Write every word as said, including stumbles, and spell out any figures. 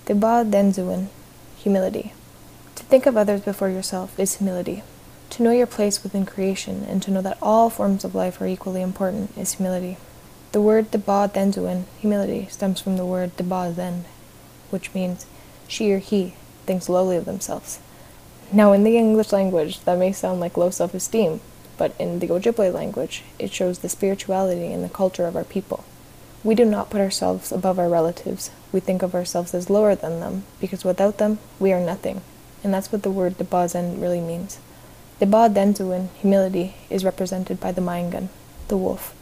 Deba Denzuin, humility. To think of others before yourself is humility. To know your place within creation and to know that all forms of life are equally important is humility. The word Deba Denzuin, humility, stems from the word Deba Zen, which means she or he thinks lowly of themselves. Now, in the English language, that may sound like low self-esteem, but in the Ojibwe language, it shows the spirituality and the culture of our people. We do not put ourselves above our relatives. We think of ourselves as lower than them, because without them, we are nothing. And that's what the word Deba Zen really means. Deba Denzuin, humility, is represented by the Maingan, the wolf.